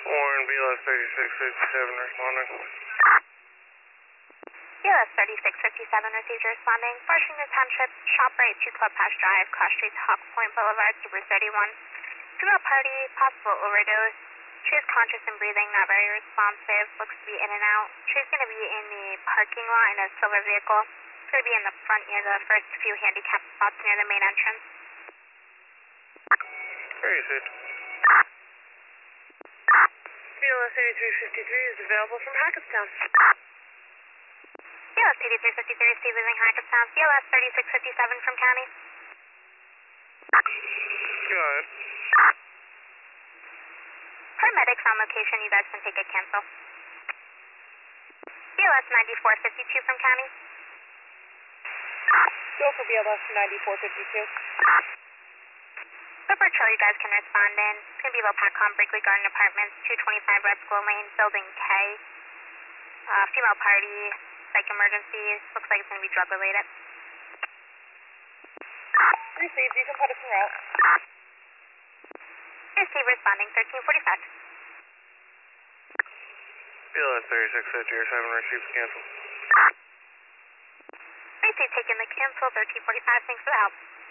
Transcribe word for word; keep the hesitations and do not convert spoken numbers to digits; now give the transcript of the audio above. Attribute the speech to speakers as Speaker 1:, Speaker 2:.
Speaker 1: Warren, B L S thirty-six fifty-seven responding.
Speaker 2: B L S thirty-six fifty-seven received your responding. Washington Township, ShopRite, two Club Pass Drive, Cross Street, Hawks Point Boulevard, Super thirty-one. Female party, possible overdose. She is conscious and breathing, not very responsive, looks to be in and out. She's going to be in the parking lot in a silver vehicle. It's going to be in the front near the first few handicap spots near the main entrance.
Speaker 1: Very received.
Speaker 3: B L S eighty-three fifty-three is available from Hackettstown.
Speaker 2: B L S eighty-three fifty-three received leaving Hackettstown. B L S thirty-six fifty-seven from County.
Speaker 1: Go ahead.
Speaker 2: Paramedics on location, you guys can take a cancel. B L S ninety-four fifty-two from County.
Speaker 3: Go for B L S ninety-four fifty-two.
Speaker 2: So for Charlie, you guys can respond in. It's going to be Lopatcom, Brinkley Garden Apartments, two twenty-five Red School Lane, Building K. Uh, female party, psych emergency. Looks like it's going to be drug related.
Speaker 3: Received, you can put us en route.
Speaker 2: Receive responding, thirteen forty-five.
Speaker 1: B L S thirty-six fifty-seven received cancel.
Speaker 2: Receive taking the cancel, thirteen forty-five. Thanks for the help.